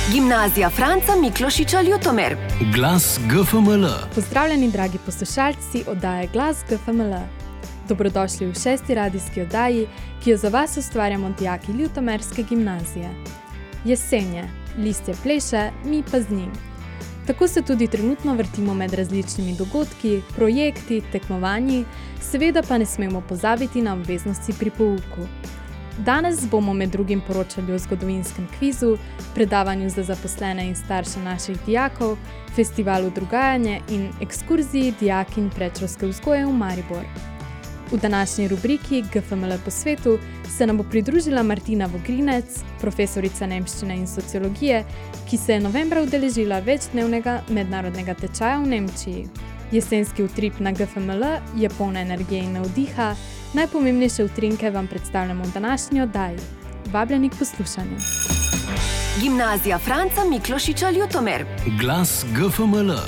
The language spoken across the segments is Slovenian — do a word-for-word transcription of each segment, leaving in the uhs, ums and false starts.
Gimnazija Franca Miklošiča Ljutomer. Glas G F M L. Pozdravljeni, dragi poslušalci oddaje Glas G F M L. Dobrodošli v šesti radijski oddaji, ki jo za vas ustvarjamo dijaki Ljutomerske gimnazije. Jesenje, listje pleše, mi pa z njim. Tako se tudi trenutno vrtimo med različnimi dogodki, projekti, tekmovanji, seveda pa ne smemo pozabiti na obveznosti pri pouku. Danes bomo med drugim poročali o zgodovinskem kvizu, predavanju za zaposlene in starše naših dijakov, festivalu Drugajanje in ekskurziji dijakinj predšolske vzgoje v Maribor. V današnji rubriki G F M L po svetu se nam bo pridružila Martina Vogrinec, profesorica nemščine in sociologije, ki se je novembra udeležila večdnevnega mednarodnega tečaja v Nemčiji. Jesenski utrip na G F M L je polna energije in navdiha. Najpomembnejše utrinke vam predstavljamo v današnji oddaji. Vabljeni k poslušanju. Gimnazija Franca Miklošiča Ljutomer. Glas G F M L.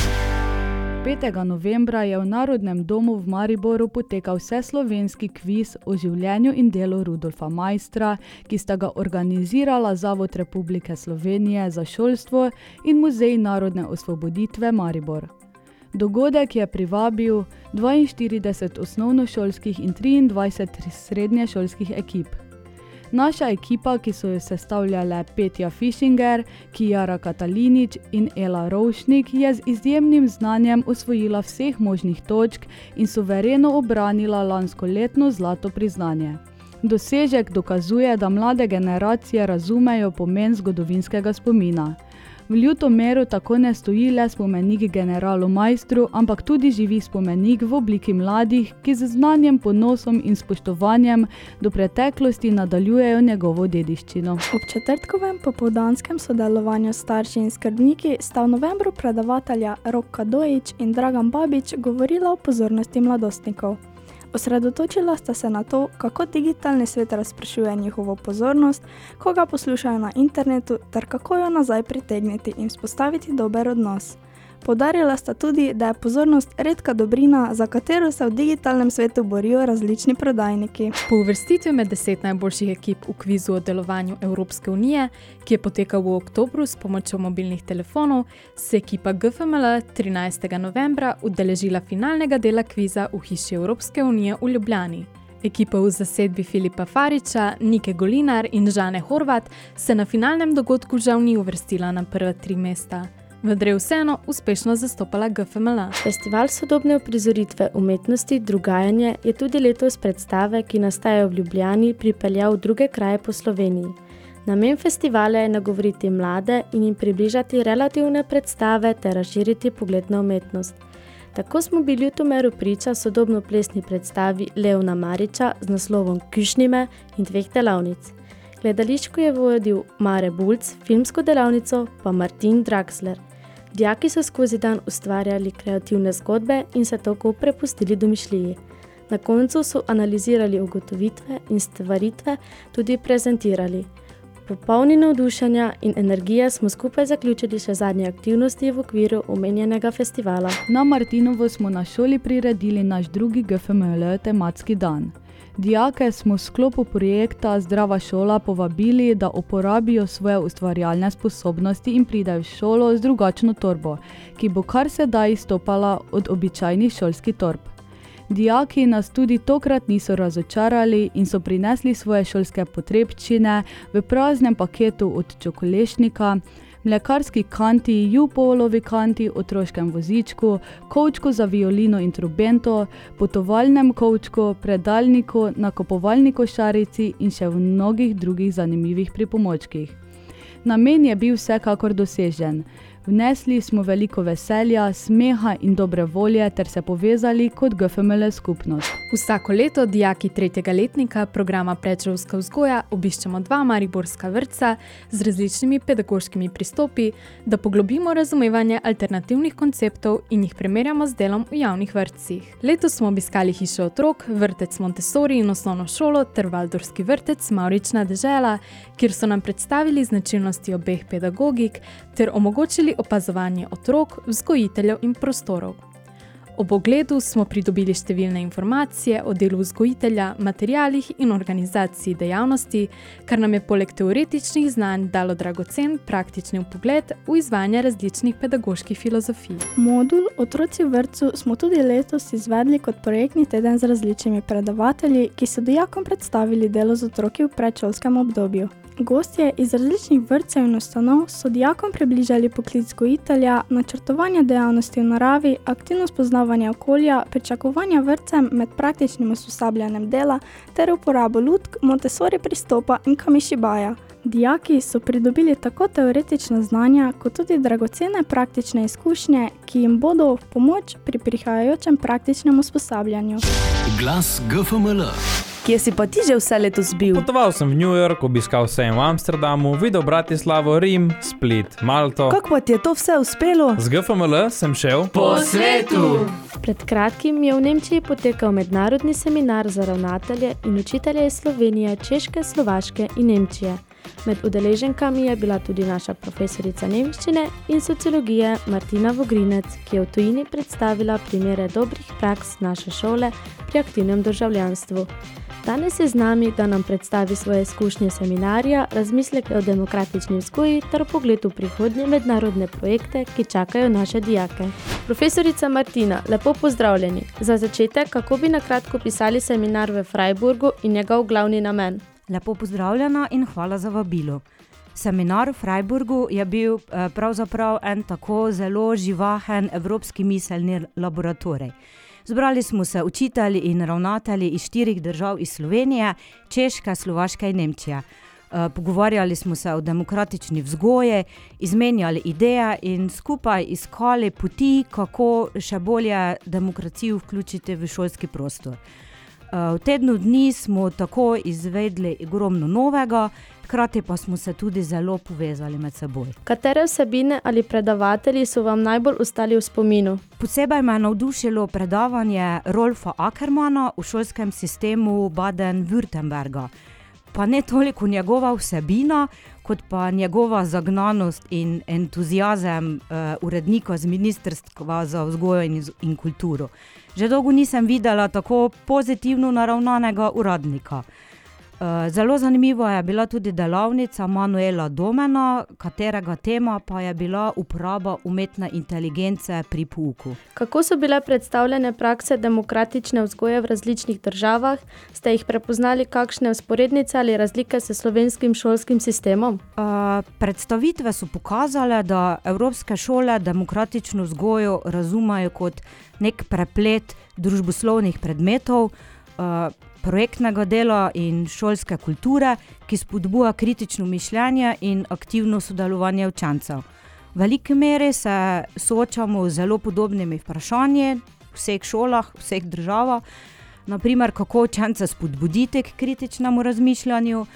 petega novembra je v Narodnem domu v Mariboru potekal vseslovenski kviz o življenju in delu Rudolfa Maistra, ki sta ga organizirala Zavod Republike Slovenije za šolstvo in Muzej narodne osvoboditve Maribor. Dogodek je privabil dvainštirideset osnovnošolskih in triindvajset srednješolskih ekip. Naša ekipa, ki so jo sestavljale Petja Fišinger, Kijara Katalinić in Ela Rovšnik, je z izjemnim znanjem osvojila vseh možnih točk in suvereno obranila lanskoletno zlato priznanje. Dosežek dokazuje, da mlade generacije razumejo pomen zgodovinskega spomina. V Ljutomeru tako ne stoji le spomenik generalu Maistru, ampak tudi živi spomenik v obliki mladih, ki z znanjem, ponosom in spoštovanjem do preteklosti nadaljujejo njegovo dediščino. Ob četrtkovem popoldanskem sodelovanju s starši in skrbniki sta v novembru predavatelja Rok Kadojić in Dragan Babić govorila o pozornosti mladostnikov. Osredotočila sta se na to, kako digitalni svet razpršuje njihovo pozornost, ko ga poslušajo na internetu, ter kako jo nazaj pritegniti in vzpostaviti dober odnos. Poudarila sta tudi, da je pozornost redka dobrina, za katero se v digitalnem svetu borijo različni prodajniki. Po uvrstitvi med deset najboljših ekip v kvizu o delovanju Evropske unije, ki je potekal v oktobru s pomočjo mobilnih telefonov, se ekipa G F M L trinajstega novembra udeležila finalnega dela kviza v hiši Evropske unije v Ljubljani. Ekipa v zasedbi Filipa Fariča, Nike Golinar in Žane Horvat se na finalnem dogodku žal ni uvrstila na prva tri mesta. Vendar je vseeno uspešno zastopala G F M L. Festival sodobne uprizoritve umetnosti Drugajanje je tudi letos predstave, ki nastajajo v Ljubljani, pripeljal v druge kraje po Sloveniji. Namen festivala je nagovoriti mlade in jim približati relativne predstave ter razširiti pogled na umetnost. Tako smo bili v Ljutomeru priča sodobno plesni predstavi Leona Mariča z naslovom Küšnime in dveh delavnic. Gledališko je vodil Mare Bulc, filmsko delavnico pa Martin Draxler. Dijaki so skozi dan ustvarjali kreativne zgodbe in se tako prepustili domišljiji. Na koncu so analizirali ugotovitve in stvaritve tudi prezentirali. Popolni navdušenja in energije smo skupaj zaključili še zadnje aktivnosti v okviru omenjenega festivala. Na Martinovo smo na šoli priredili naš drugi G F M L tematski dan. Dijake smo v sklopu projekta Zdrava šola povabili, da uporabijo svoje ustvarjalne sposobnosti in pridejo v šolo z drugačno torbo, ki bo kar se da izstopala od običajnih šolskih torb. Dijaki nas tudi tokrat niso razočarali in so prinesli svoje šolske potrebščine v praznem paketu od čokolešnika, mlekarski kanti, jupolovi kanti, otroškem vozičku, kovčku za violino in trubento, potovalnem kovčku, predalniku, nakupovalni košarici in še v mnogih drugih zanimivih pripomočkih. Namen je bil vsekakor dosežen. Vnesli smo veliko veselja, smeha in dobre volje ter se povezali kot G F M L skupnost. Vsako leto dijaki tretjega letnika programa Predšolska vzgoja obiščemo dva mariborska vrtca z različnimi pedagoškimi pristopi, da poglobimo razumevanje alternativnih konceptov in jih primerjamo z delom v javnih vrtcih. Letos smo obiskali hišo otrok, vrtec Montessori in osnovno šolo ter Valdorski vrtec Mavrična dežela, kjer so nam predstavili značilnosti obeh pedagogik ter omogočili opazovanje otrok, vzgojiteljev in prostorov. Ob ogledu smo pridobili številne informacije o delu vzgojitelja, materialih in organizaciji dejavnosti, kar nam je poleg teoretičnih znanj dalo dragocen praktični vpogled v izvajanje različnih pedagoških filozofij. Modul Otroci v vrtcu smo tudi letos izvedli kot projektni teden z različnimi predavatelji, ki so dijakom predstavili delo z otroki v predšolskem obdobju. Gostje iz različnih vrtcev in ustanov so dijakom približali poklic vzgojitelja, načrtovanje dejavnosti v naravi, aktivno spoznavanje okolja, pričakovanja vrtcem med praktičnim usposabljanjem dela ter uporabo lutk, Montessori pristopa in kamishibaja. Dijaki so pridobili tako teoretična znanja, kot tudi dragocene praktične izkušnje, ki jim bodo v pomoč pri prihajajočem praktičnem usposabljanju. Glas G F M L. Kje si pa ti že vse letos bil? Potoval sem v New York, obiskal sejem v Amsterdamu, videl Bratislavo, Rim, Split, Malto. Kako pa ti je to vse uspelo? Z G F M L sem šel Po svetu! Pred kratkim je v Nemčiji potekal mednarodni seminar za ravnatelje in učitelje iz Slovenije, Češke, Slovaške in Nemčije. Med udeleženkami je bila tudi naša profesorica nemščine in sociologije Martina Vogrinec, ki je v tujini predstavila primere dobrih praks naše šole pri aktivnem državljanstvu. Danes je z nami, da nam predstavi svoje izkušnje seminarja, razmisleke o demokratični vzgoji ter pogled v prihodnje mednarodne projekte, ki čakajo naše dijake. Profesorica Martina, lepo pozdravljeni. Za začetek, kako bi na kratko pisali seminar v Freiburgu in njegov glavni namen? Lepo pozdravljena in hvala za vabilo. Seminar v Freiburgu je bil eh, pravzaprav en tako zelo živahen evropski miselni laboratorij. Zbrali smo se učitelji in ravnatelji iz štirih držav iz Slovenije, Češke, Slovaške in Nemčije. Eh, pogovarjali smo se o demokratični vzgoji, izmenjali ideje in skupaj iskali poti, kako še bolje demokracijo vključiti v šolski prostor. V tednu dni smo tako izvedli ogromno novega, hkrati pa smo se tudi zelo povezali med seboj. Katere vsebine ali predavatelji so vam najbolj ostali v spominu? Posebej me je navdušilo predavanje Rolfa Ackermana v šolskem sistemu Baden-Württemberga. Pa ne toliko njegova vsebina, kot pa njegova zagnanost in entuziazem uh, urednika z Ministrstva za vzgojo in, in kulturo. Že dolgo nisem videla tako pozitivno naravnanega uradnika. Uh, zelo zanimiva je bila tudi delavnica Manuela Domena, katerega tema pa je bila uporaba umetne inteligence pri pouku. Kako so bile predstavljene prakse demokratične vzgoje v različnih državah? Ste jih prepoznali kakšne vzporednice ali razlike s slovenskim šolskim sistemom? Uh, predstavitve so pokazale, da evropske šole demokratično vzgojo razumejo kot nek preplet družboslovnih predmetov, uh, projektnega dela in šolske kulture, ki spodbuja kritično mišljenje in aktivno sodelovanje učencev. V veliki meri se soočamo z zelo podobnimi vprašanji v vseh šolah, v vseh državah, naprimer kako učence spodbuditi k kritičnemu razmišljanju,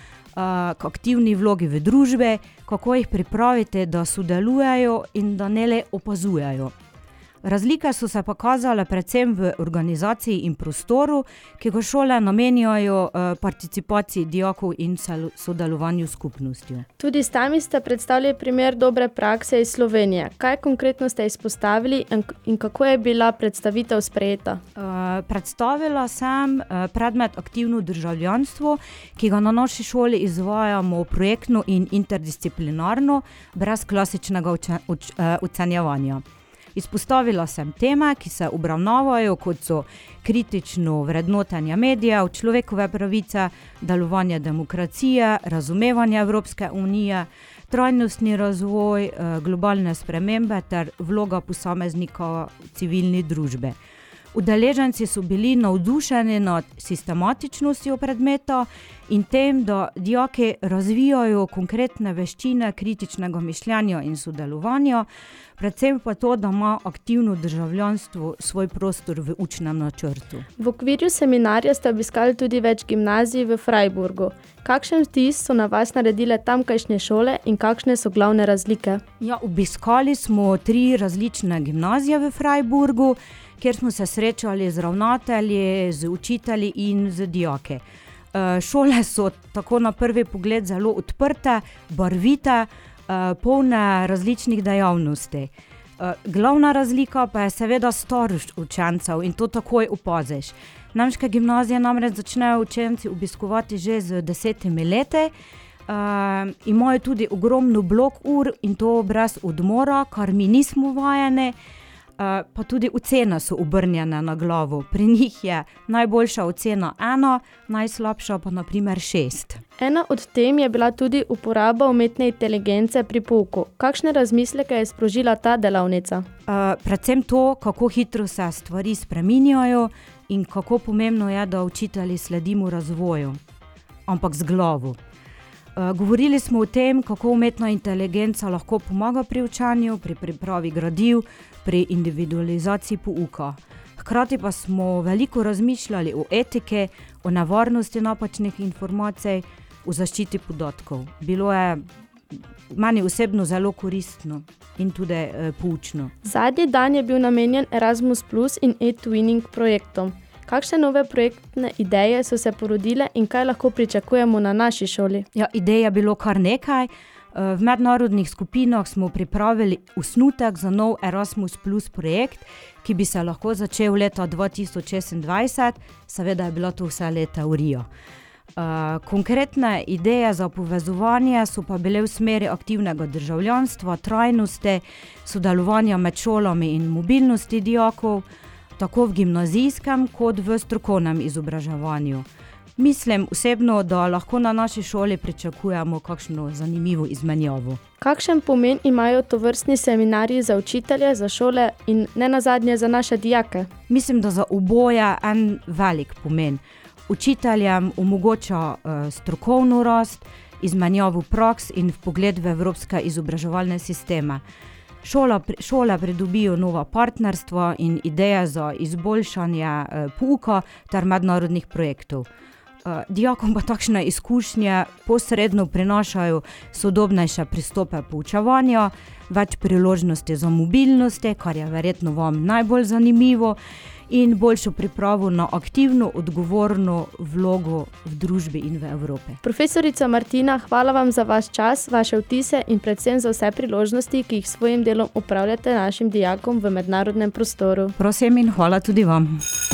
k aktivni vlogi v družbi, kako jih pripraviti, da sodelujejo in da ne le opazujejo. Razlike so se pokazale predvsem v organizaciji in prostoru, ki ga šole namenjajo participaciji dijakov in sodelovanju s skupnostjo. Tudi sami ste predstavili primer dobre prakse iz Slovenije. Kaj konkretno ste izpostavili in kako je bila predstavitev sprejeta? Uh, predstavila sem uh, predmet aktivno državljanstvo, ki ga na naši šoli izvajamo projektno in interdisciplinarno, brez klasičnega uče, uč, uh, ocenjevanja. Izpostavila sem teme, ki se obravnavajo, kot so kritično vrednotenje medijev, človekove pravice, delovanje demokracije, razumevanje Evropske unije, trajnostni razvoj, globalne spremembe ter vloga posameznika v civilni družbi. Udeleženci so bili navdušeni nad sistematičnostjo predmeta in tem, da dijaki razvijajo konkretne veščine kritičnega mišljenja in sodelovanja, predvsem pa to, da ima aktivno državljanstvo svoj prostor v učnem načrtu. V okviru seminarja ste obiskali tudi več gimnazij v Freiburgu. Kakšen vtis so na vas naredile tamkajšnje šole in kakšne so glavne razlike? Ja, obiskali smo tri različne gimnazije v Freiburgu, kjer smo se srečali z ravnatelji, z učitelji in z dijaki. Šole so tako na prvi pogled zelo odprte, barvite, polne različnih dejavnosti. Glavna razlika pa je seveda starost učencev in to takoj opaziš. Nemške gimnazije namreč začnejo učenci obiskovati že z desetimi leti, uh, imajo tudi ogromno blok ur in to brez odmora, kar mi nismo vajeni, uh, pa tudi ocene so obrnjene na glavo. Pri njih je najboljša ocena ena, najslabša pa na primer šest. Ena od tem je bila tudi uporaba umetne inteligence pri pouku. Kakšne razmisleke je sprožila ta delavnica? Uh, predvsem to, kako hitro se stvari spreminjajo in kako pomembno je, da učitelji sledimo razvoju, ampak z glavo. Uh, govorili smo o tem, kako umetna inteligenca lahko pomaga pri učanju, pri pripravi gradiv, pri individualizaciji pouka. Hkrati pa smo veliko razmišljali o etike, o nevarnosti napačnih informacij, o zaščiti podatkov. Bilo je meni osebno zelo koristno in tudi e, poučno. Zadnji dan je bil namenjen Erasmus plus in e-twinning projektom. Kakšne nove projektne ideje so se porodile in kaj lahko pričakujemo na naši šoli? Ja, idej je bilo kar nekaj. V mednarodnih skupinah smo pripravili osnutek za nov Erasmus plus projekt, ki bi se lahko začel leta dva tisoč šestindvajset, seveda je bila to vse le teorija. Uh, konkretne ideje za povezovanje so pa bile v smeri aktivnega državljanstva, trajnosti, sodelovanja med šolami in mobilnosti dijakov, tako v gimnazijskem kot v strokovnem izobraževanju. Mislim osebno, da lahko na naši šoli pričakujemo kakšno zanimivo izmenjavo. Kakšen pomen imajo tovrstni seminarji za učitelje, za šole in ne nazadnje za naše dijake? Mislim, da za oboje en velik pomen. Učiteljem omogoča uh, strokovno rast, izmenjavo praks in vpogled v evropske izobraževalne sisteme. Šola, šole pridobijo nova partnerstva in ideje za izboljšanje uh, pouka ter mednarodnih projektov. Uh, dijakom pa takšne izkušnje posredno prinašajo sodobnejše pristope poučevanja, več priložnosti za mobilnosti, kar je verjetno vam najbolj zanimivo, in boljšo pripravo na aktivno, odgovorno vlogo v družbi in v Evropi. Profesorica Martina, hvala vam za vaš čas, vaše vtise in predvsem za vse priložnosti, ki jih s svojim delom upravljate našim dijakom v mednarodnem prostoru. Prosim in hvala tudi vam.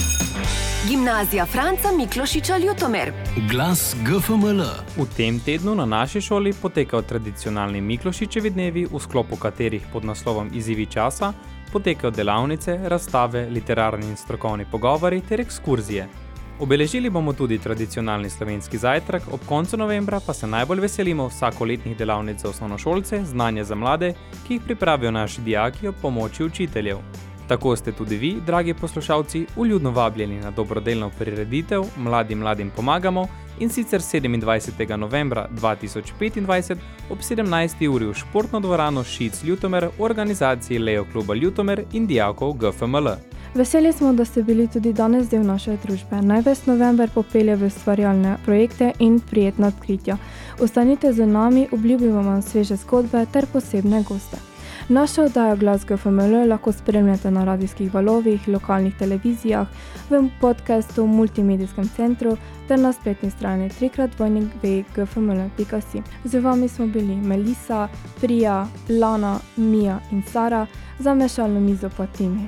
Gimnazija Franca Miklošiča Ljutomer. Glas G F M L. V tem tednu na naši šoli potekajo tradicionalni Miklošičevi dnevi, v sklopu katerih pod naslovom Izzivi časa potekajo delavnice, razstave, literarni in strokovni pogovori ter ekskurzije. Obeležili bomo tudi tradicionalni slovenski zajtrk, ob koncu novembra pa se najbolj veselimo vsakoletnih delavnic za osnovnošolce, znanje za mlade, ki jih pripravijo naši dijaki ob pomoči učiteljev. Tako ste tudi vi, dragi poslušalci, vljudno vabljeni na dobrodelno prireditev Mladim mladim pomagamo, in sicer sedemindvajsetega novembra dva tisoč petindvajset ob sedemnajsti uri v športno dvorano Šic Ljutomer v organizaciji Leo kluba Ljutomer in dijakov G F M L. Veseli smo, da ste bili tudi danes del naše družbe. Naj vas november popelje v ustvarjalne projekte in prijetna odkritja. Ostanite z nami, obljubimo vam sveže zgodbe ter posebne goste. Našo oddajo Glas G F M L lahko spremljate na radijskih valovih, lokalnih televizijah, v podcastu v multimedijskem centru ter na spletni strani trikrat dvojnik v g f m l pika si. Z vami smo bili Melisa, Prija, Lana, Mija in Sara, za mešalno mizo pa Timi.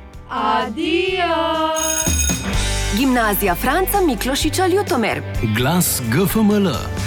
Adijo! Gimnazija Franca Miklošiča Ljutomer. Glas G F M L.